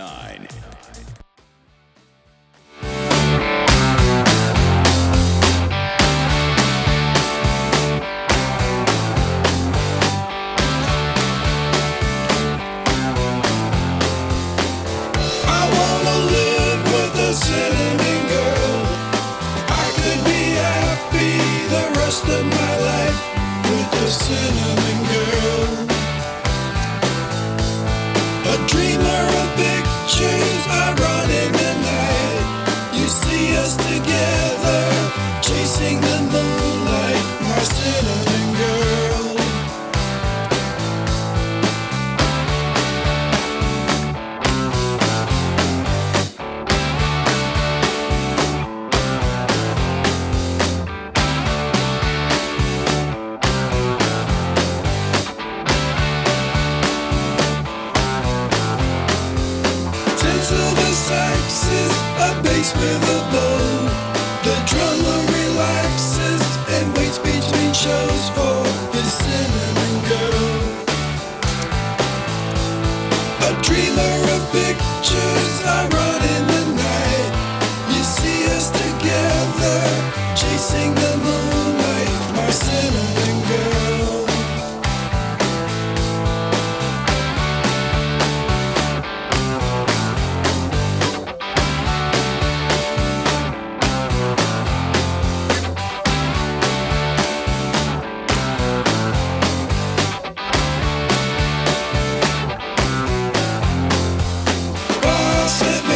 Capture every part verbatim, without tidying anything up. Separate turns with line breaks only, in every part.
nine.
Cinnamon girl, I could be happy the rest of my life with the cinnamon girl. A dreamer of pictures, I run in the night. You see us together, chasing the moonlight, my cinnamon girl. Silver saxes, a bass with a bow. The drummer relaxes and waits between shows for his cinnamon girl. A dreamer of pictures, I run in the night. You see us together, chasing the moonlight, my cinnamon girl. Set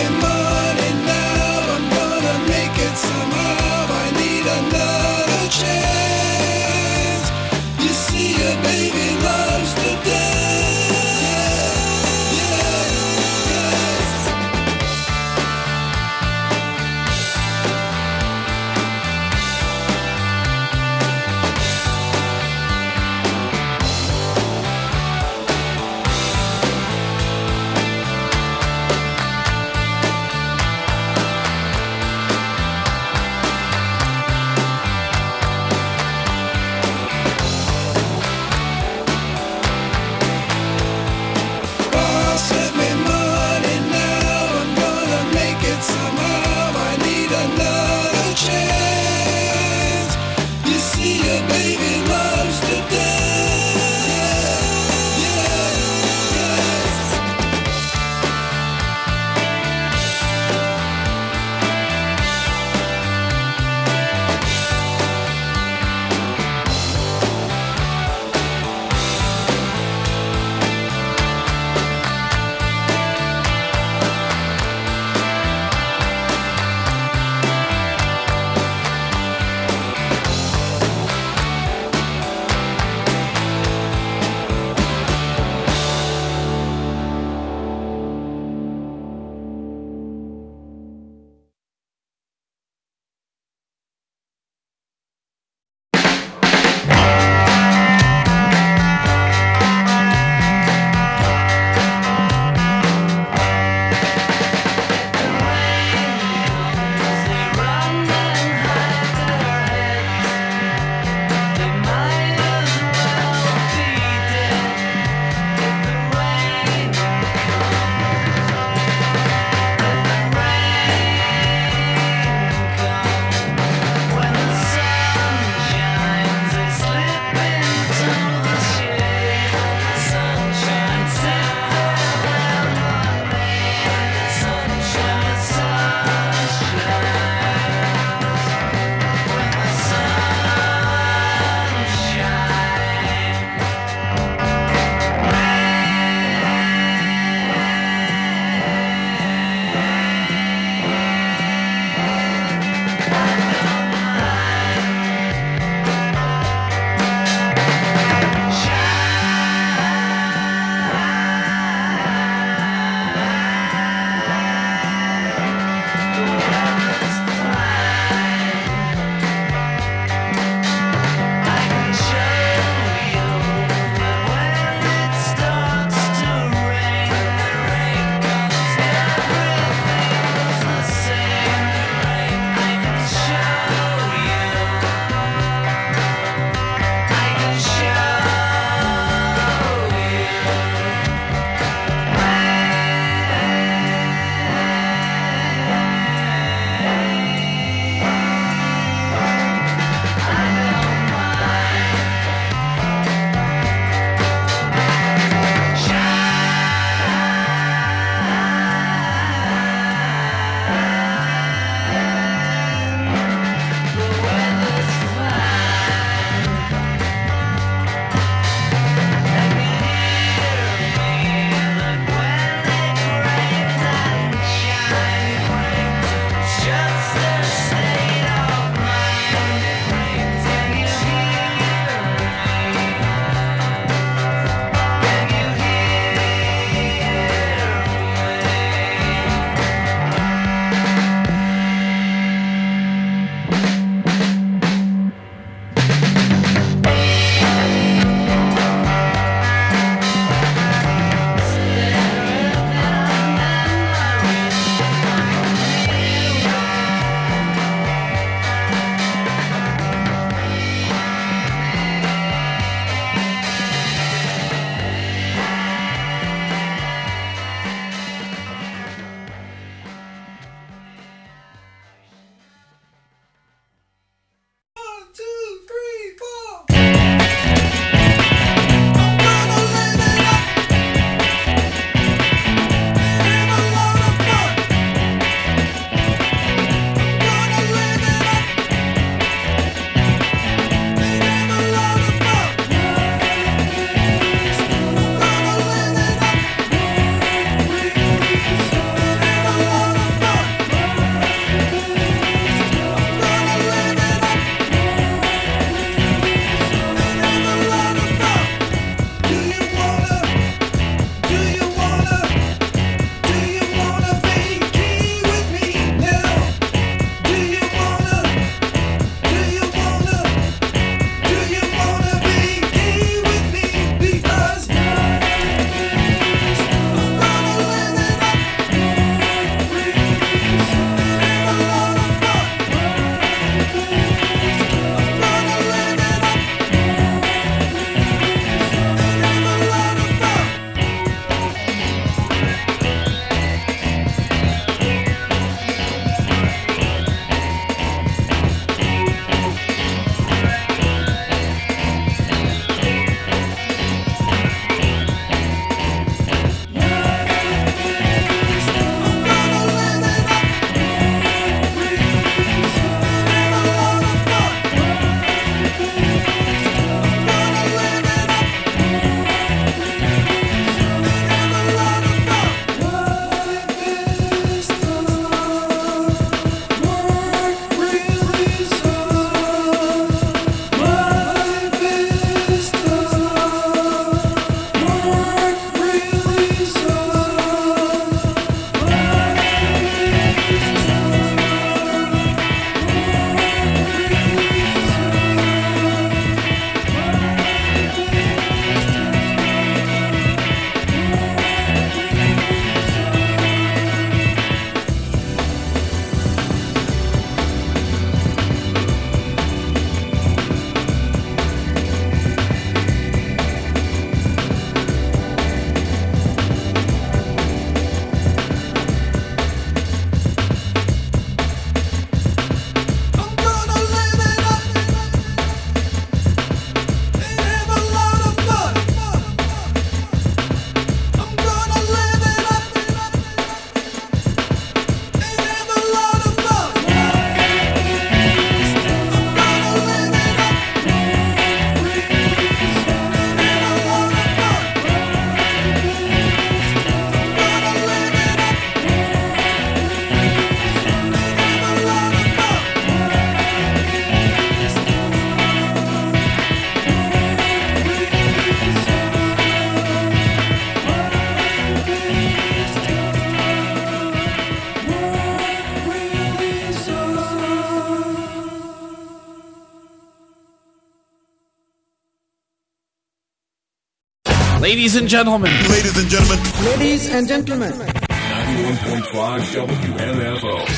Ladies and gentlemen.
Ladies and gentlemen.
Ladies and gentlemen.
ninety-one point five W M F O.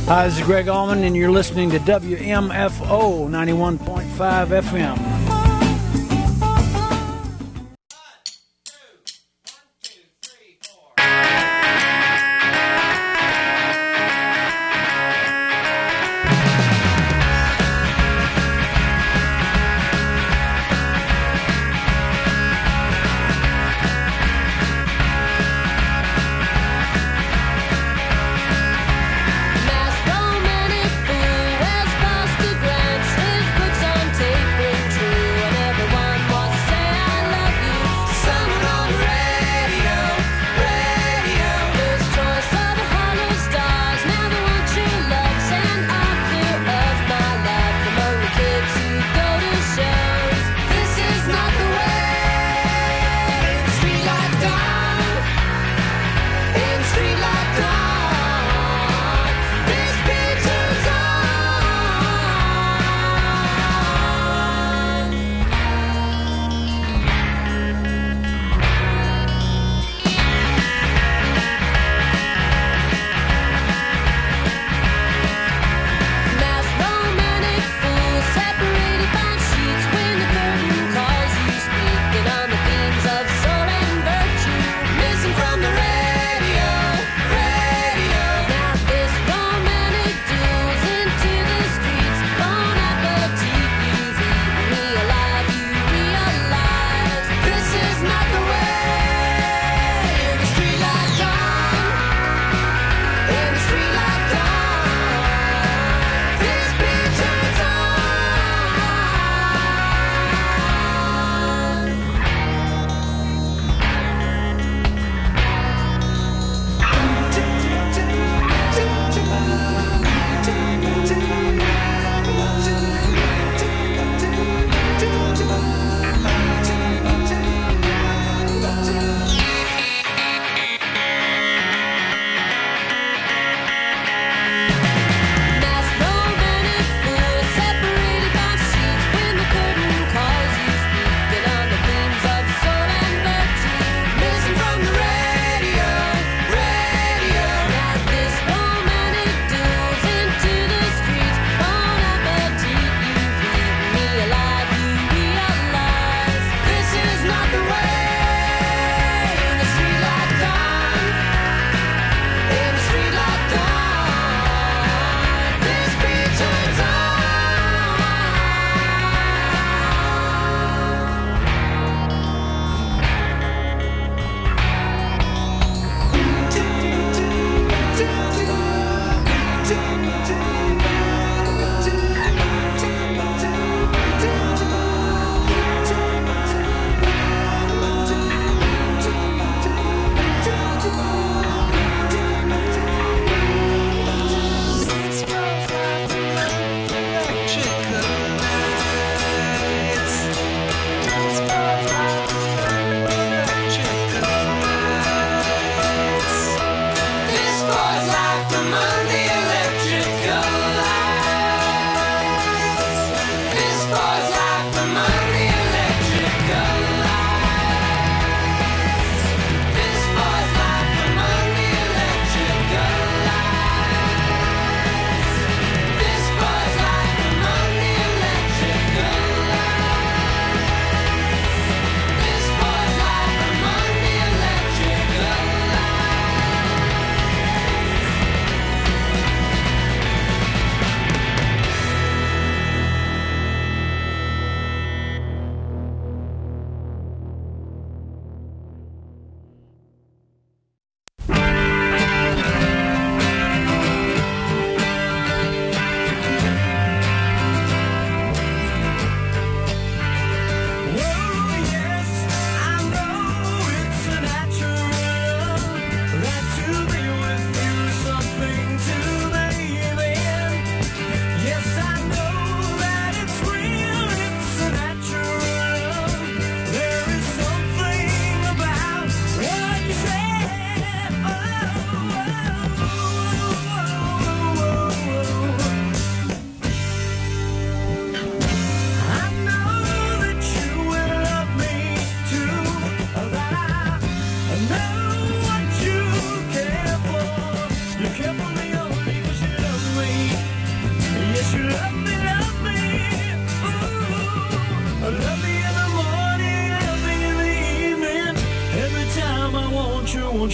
Hi, this is Greg Allman, and you're listening to W M F O ninety-one point five F M.
Romantic fool wears pasta glance, his books on tape and true.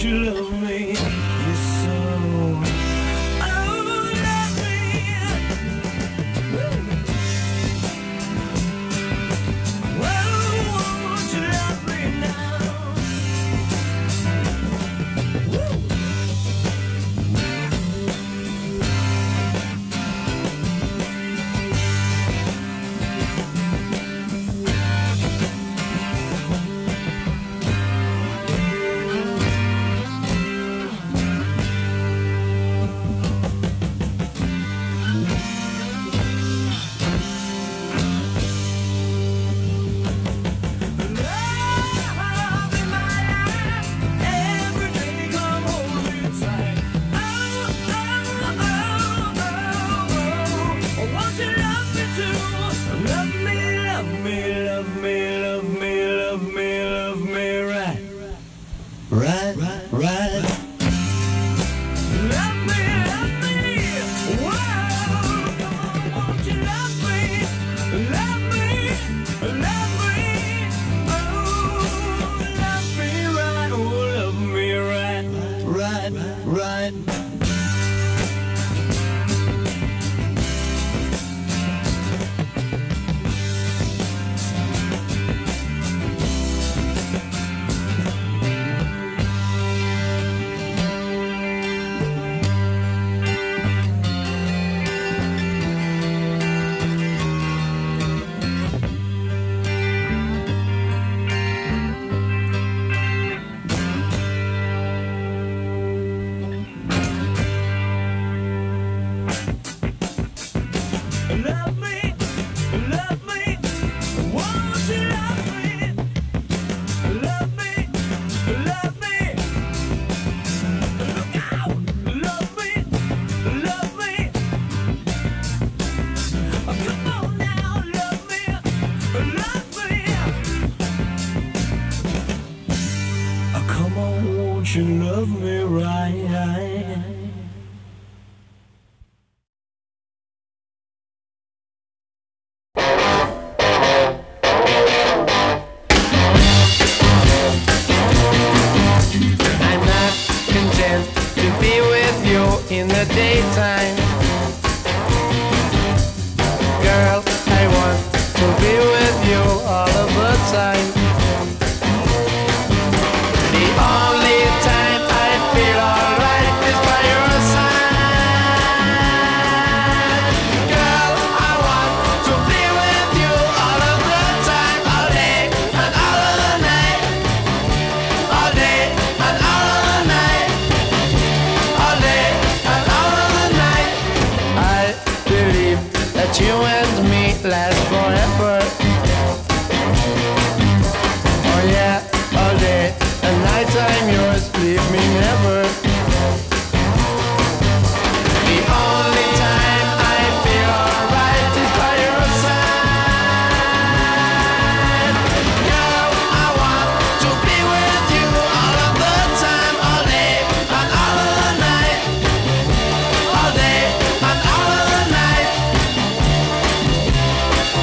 won't you love me? Yes, so. Oh, love me. Whoa, won't you love me now? Right, right, right. Love me, love me. Whoa, come on, won't you love me? Love me, love me. Oh, love me right, oh, love me right, right, right. Love me, love me, won't you love me? Love me, love me, look out! Love me, love me, oh, come on now, love me, love me, oh, come on, won't you love me right?
In the daytime, girl, I want to be with you all of the time. The only time I feel alright is by your side. Girl, I want to be with you all of the time, all day and all of the night, all day and all of the night, all day. That you and me last forever. Oh yeah, all day and night I'm yours, leave me never. The only time I feel alright is by your side. Girl, I want to be with you all of the time, all day and all of the night, all day and all of the night.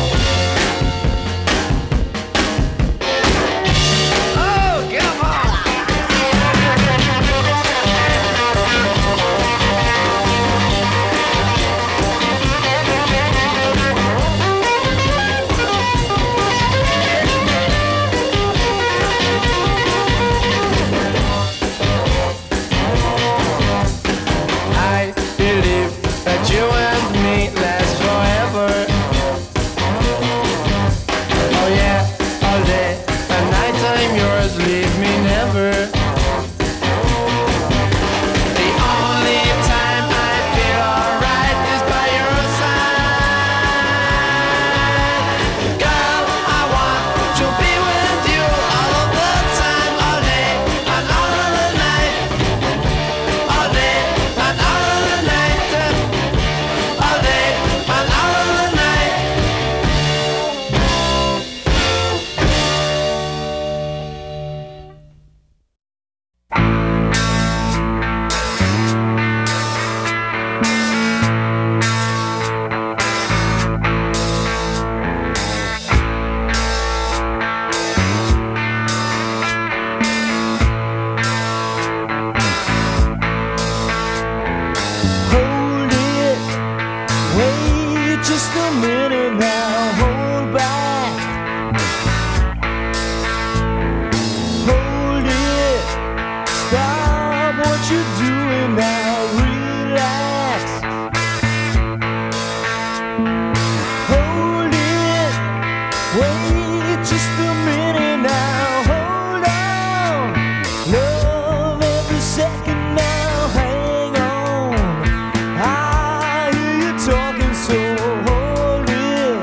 you doing now? Relax. Hold it. Wait just a minute now. Hold on. Love every second now. Hang on. I hear you talking, so hold it.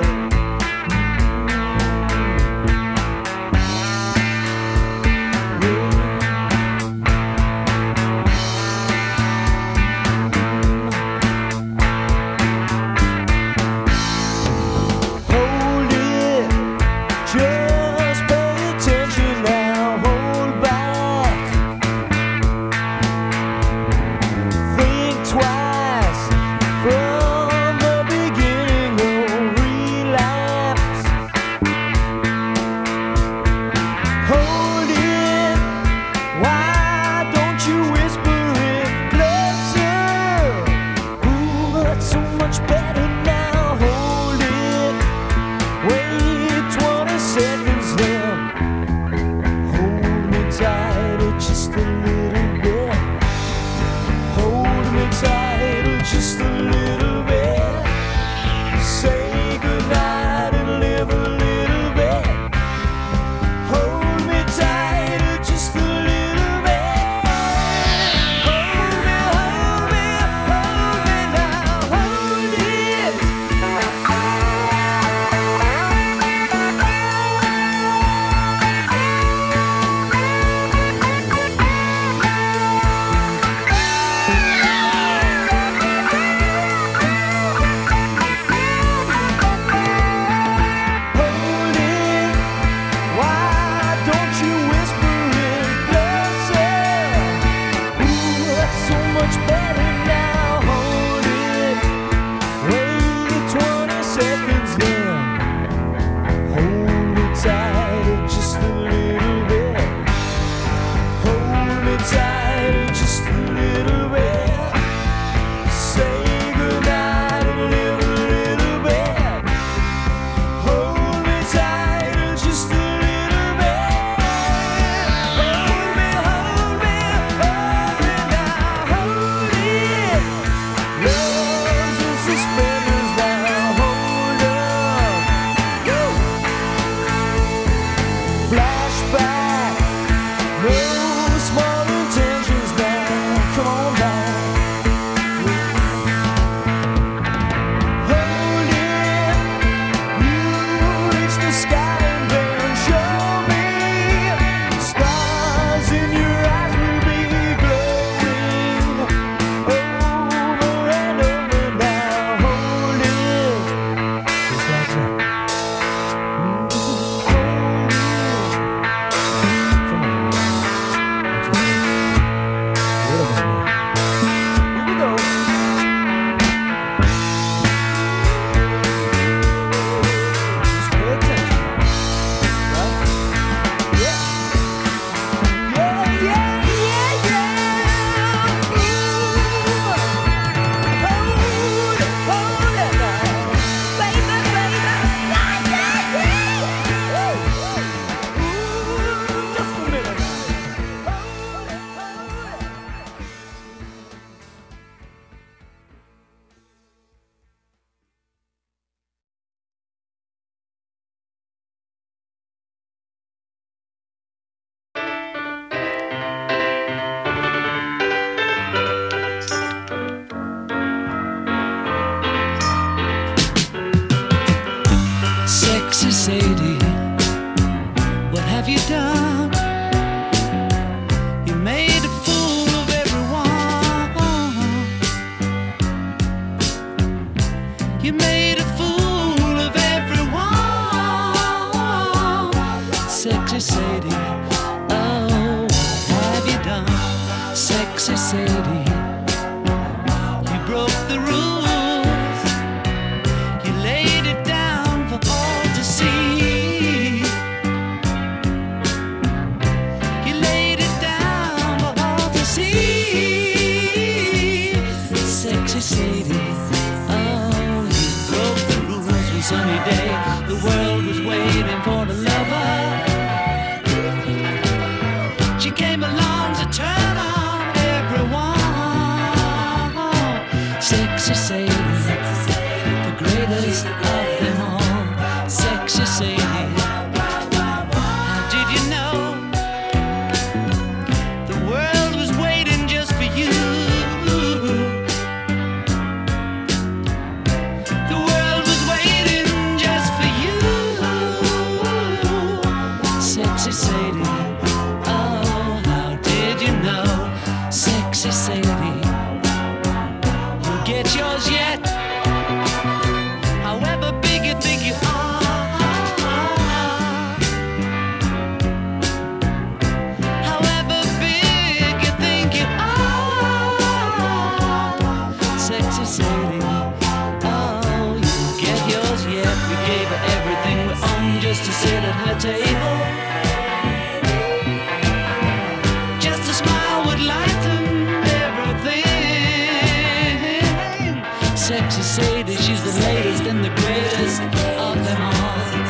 Hold it. Just pay attention now. Hold back. Think twice from the beginning. Don't relapse. Hold it. Why don't you whisper it closer? Ooh, that's so much better now. Hold it. Wait twenty seconds then. Hold me tighter just a little bit. Hold me tighter just a little bit. Say goodnight and live a little bit. Hold me tighter just a little bit. Hold me, hold me, hold me now. Hold it. Hold it. Why don't you whisper it closer? Ooh, that's so much better now. Hold it. Wait twenty seconds then. Hold me tighter just a little bit. Hold me tighter just a little bit. Say goodnight and live a little bit. Hold me tighter just a little bit. Hold me, hold me, hold me now. Hold it. Love's in suspenders now. Hold up. Woo. Flashback. No small intentions now. Come on now. Hold it. You reach the sky and then show me. Stars in your eyes will be glowing over and over now. Hold it. Just like that. Hold it. Come on. Here we go. Just pay attention. Right? Yeah. Yeah, yeah, yeah, yeah. Ooh. Hold it, hold it now. Baby, baby. Yeah, yeah, yeah. Ooh. Ooh. Just a minute now. Hold it, hold it.
Sexy Sadie, what have you done? You made a fool of everyone. You made a fool of everyone. Sexy Sadie, oh, what have you done? Sexy Sadie, you broke the rules. You laid it down for all to see. You laid it down for all to see. Sexy Sadie, oh, you broke the rules one sunny day. The world was waiting for the lover. She came along to turn on everyone. Sexy Sadie, the greatest of them all. Sexy Sadie, how did you know the world was waiting just for you? The world was waiting just for you. Sexy Sadie, oh, how did you know? Sexy Sadie, you'll get yours yet, however big you think you are. However big you think you are. Sexy Sadie, oh, you'll get yours yet. We gave her everything we own just to sit at her table. Just a smile would lighten everything. Sexy Sadie, she's the latest and the greatest of them all.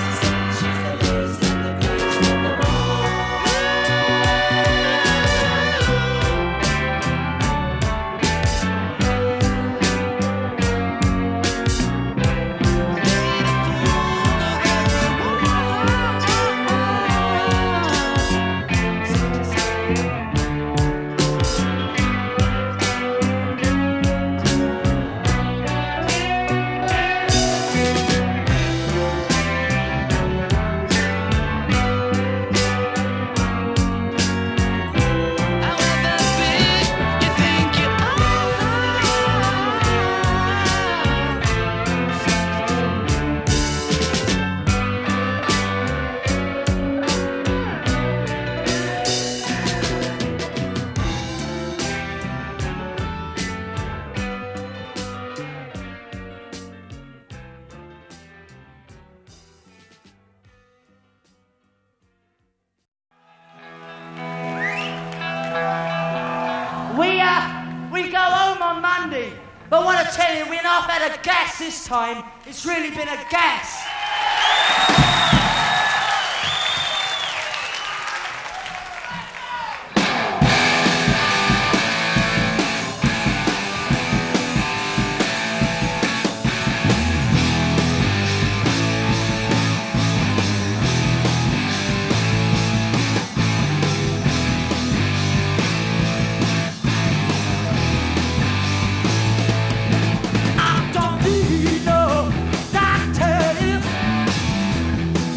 However big you think you
We, uh, we go home on Monday, but I want to tell you, we're not had a gas this time. It's really been a gas. I don't need no doctor.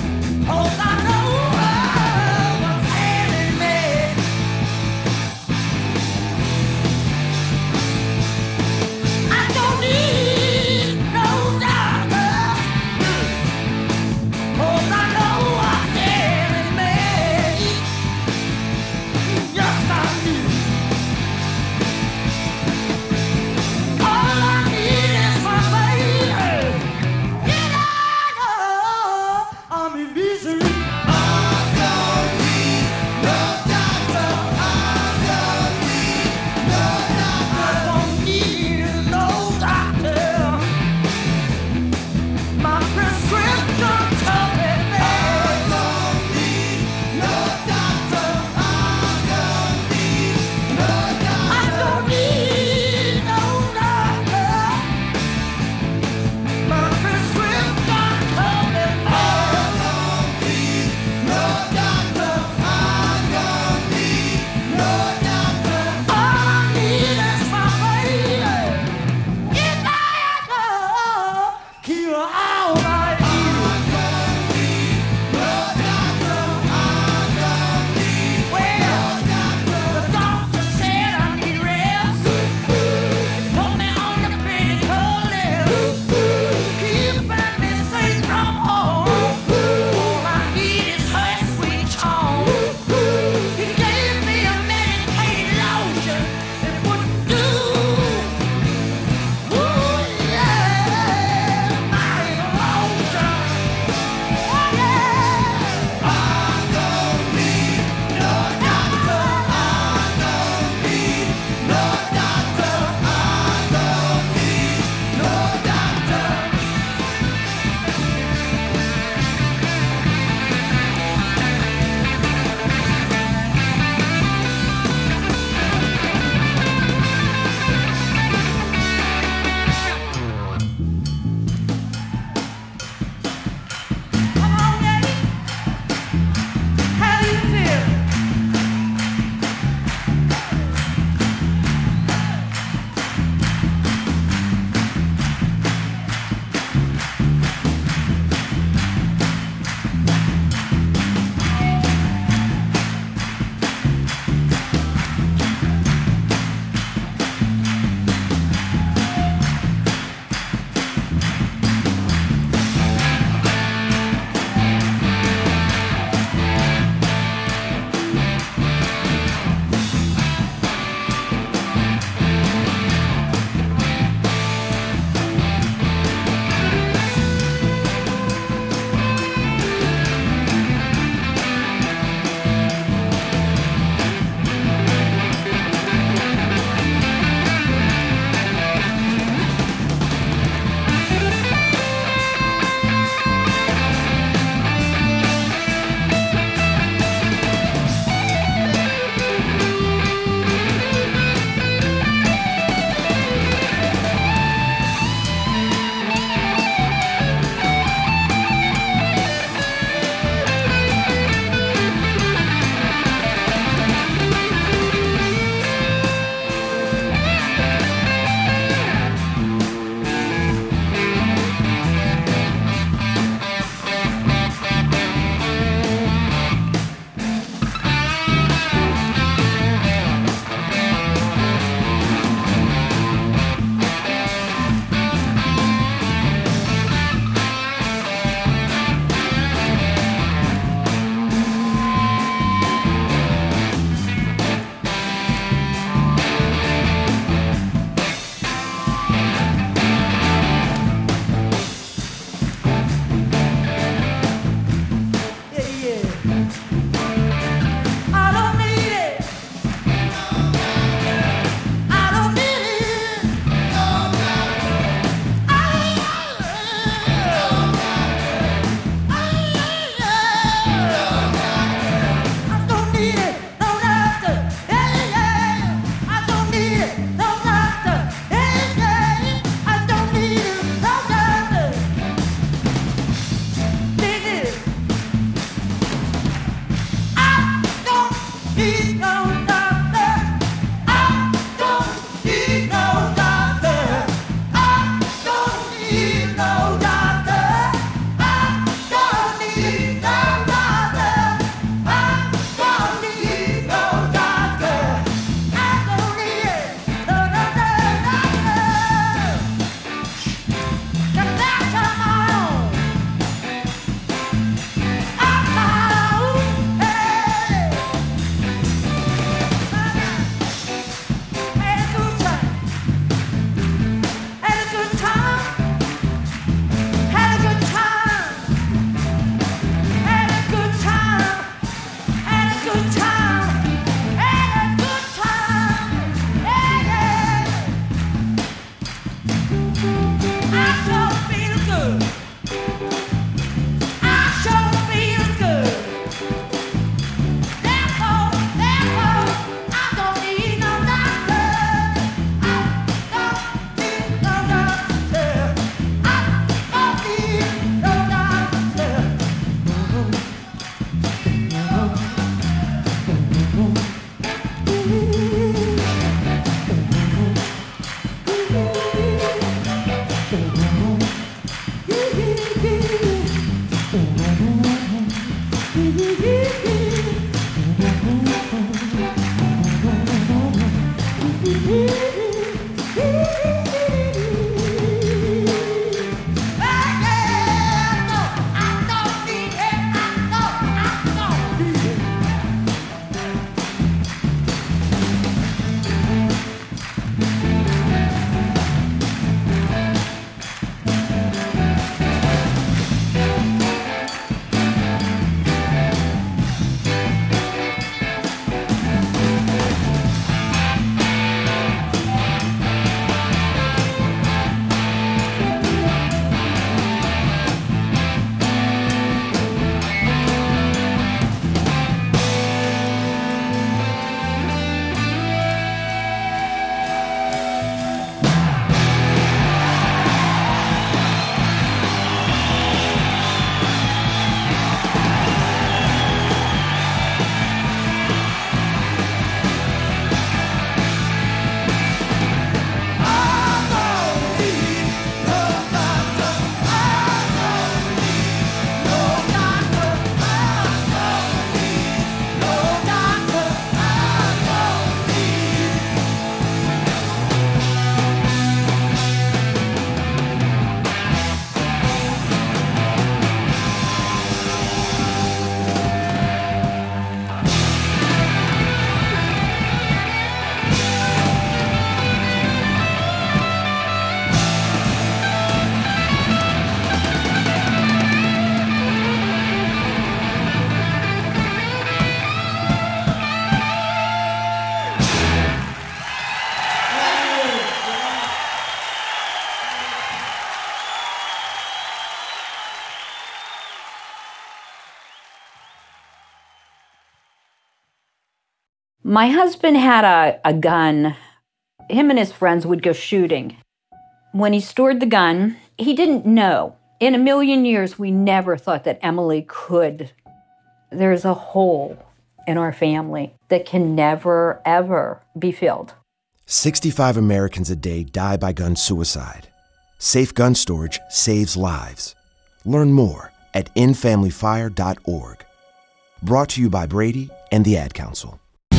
My husband had a, a gun. Him and his friends would go shooting. When he stored the gun, he didn't know. In a million years, we never thought that Emily could. There's a hole in our family that can never, ever be filled.
sixty-five Americans a day die by gun suicide. Safe gun storage saves lives. Learn more at end family fire dot org. Brought to you by Brady and the Ad Council.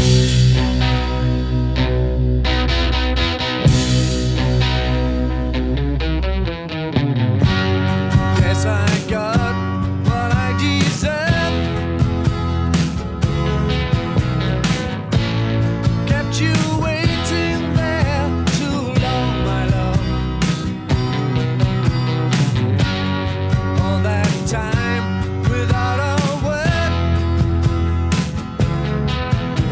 Yes, I got what I deserve. Kept you waiting there too long, my love. All that time without a word.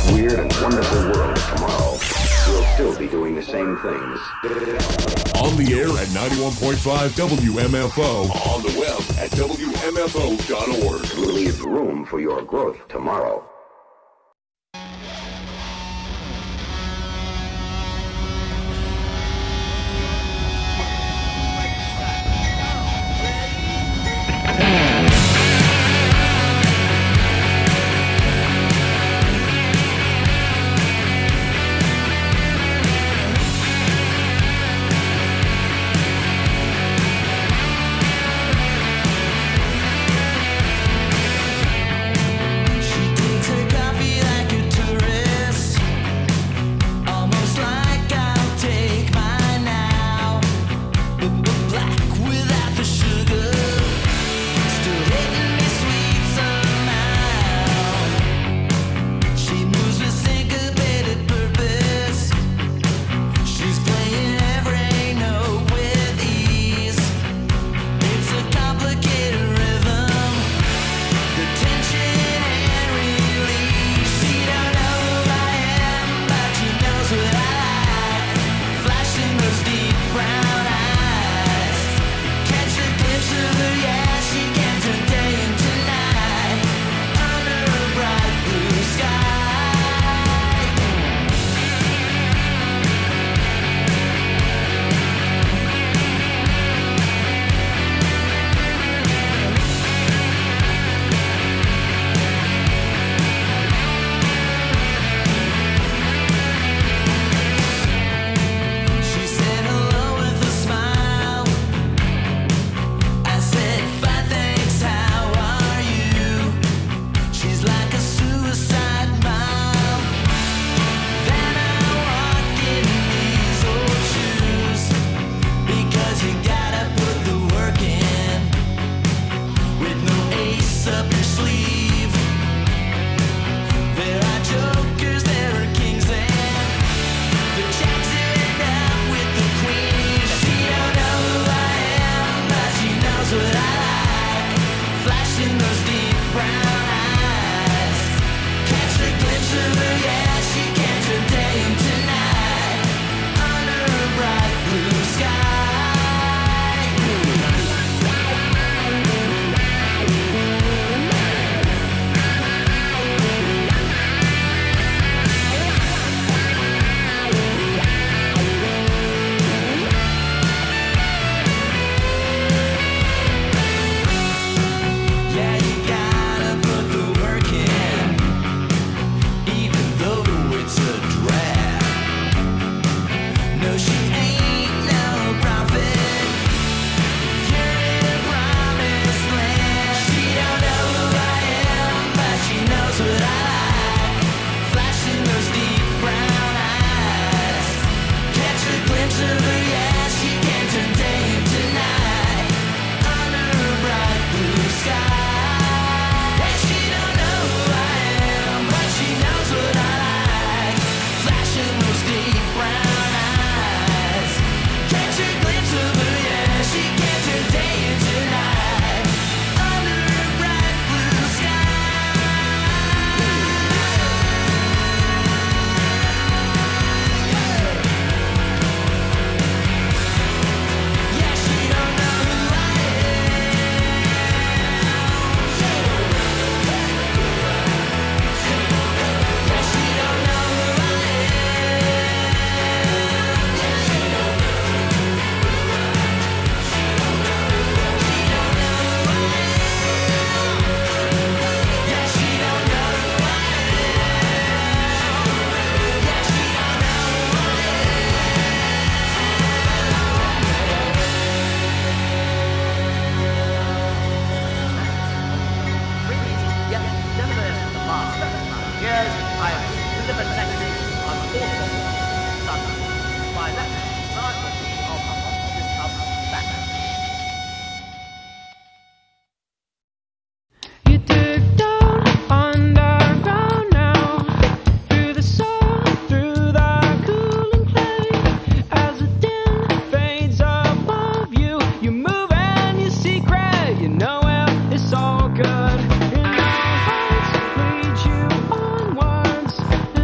weird and wonderful world of tomorrow, we'll still be doing the same things.
On the air at ninety-one point five W M F O. On the web at W M F O dot org.
Leave room for your growth tomorrow.
It's all good. And our hearts lead you onwards.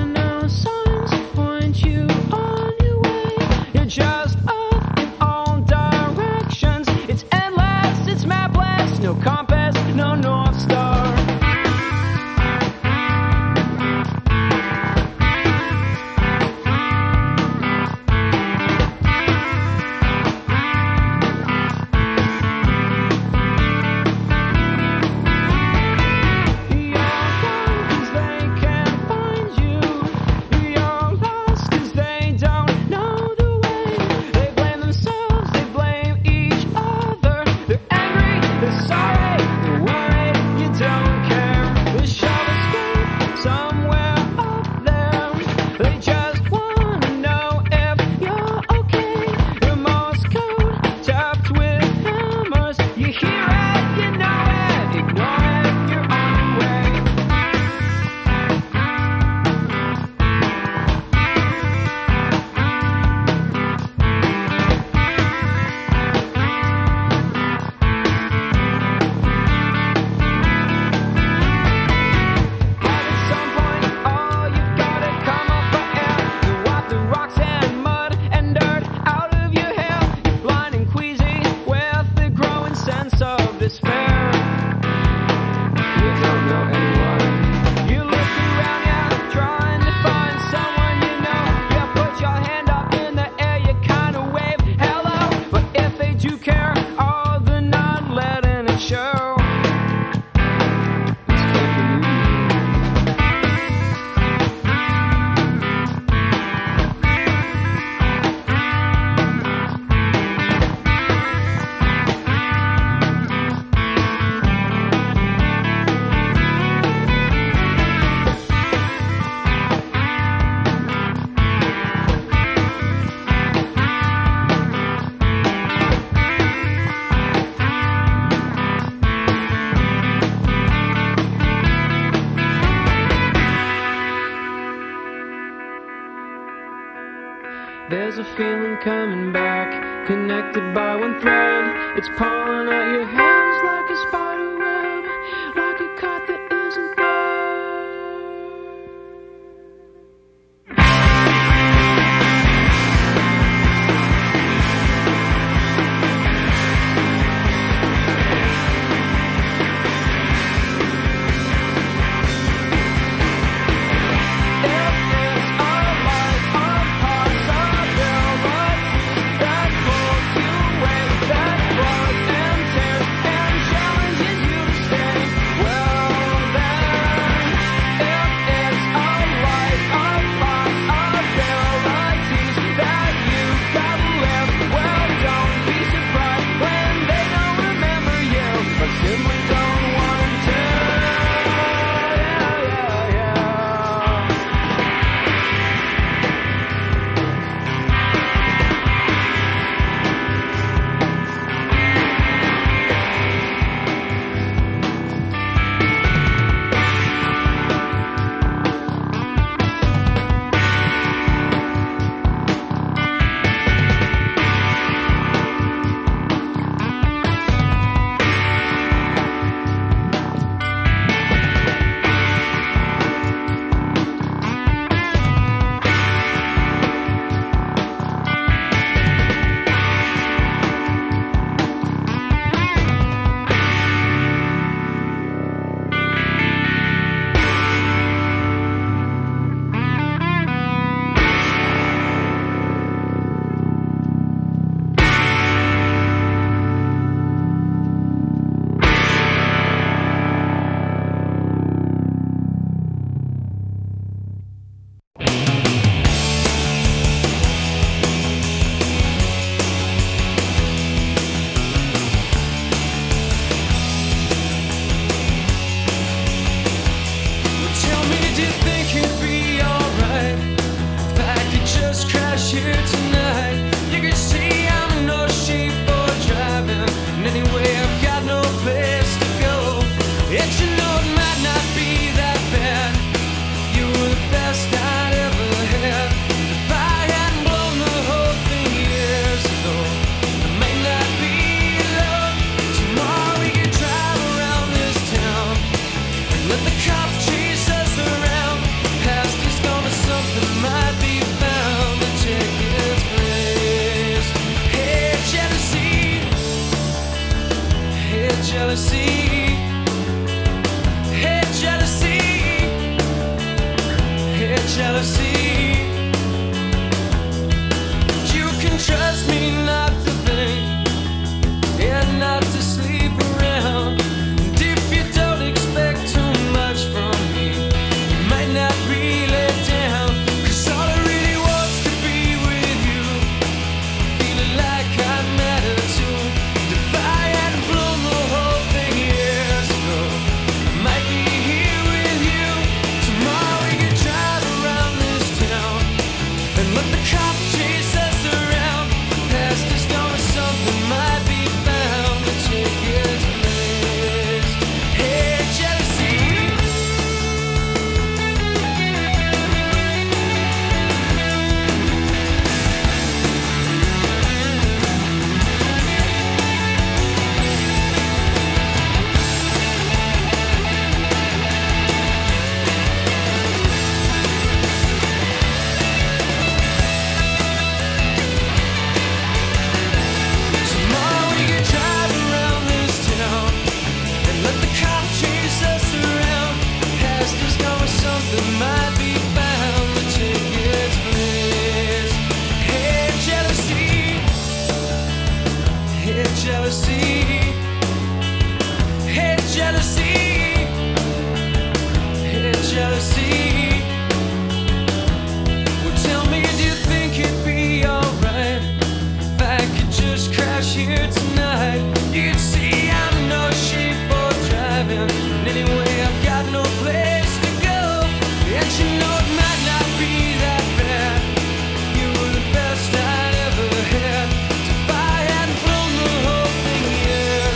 There's a feeling coming back, connected by one thread. It's pulling at your hands like a spider web, like a kite that isn't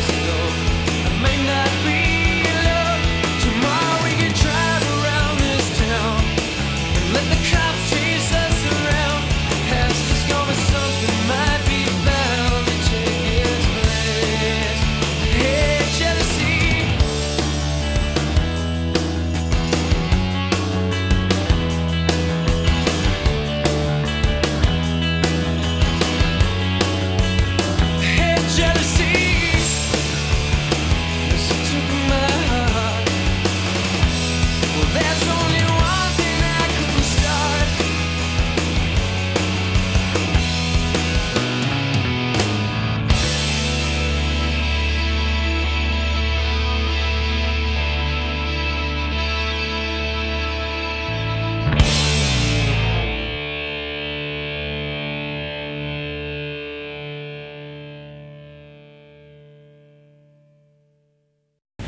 tomorrow we can drive around this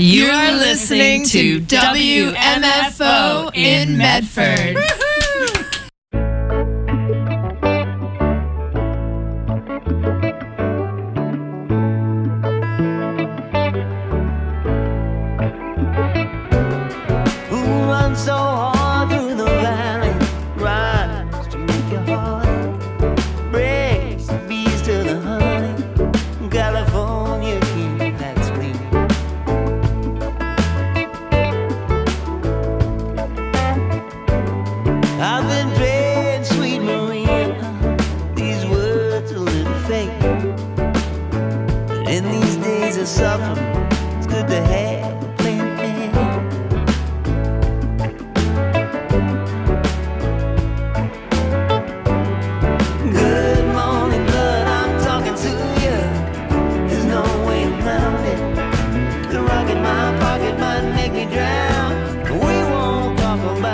You are listening to W M F O in Medford.
Who runs so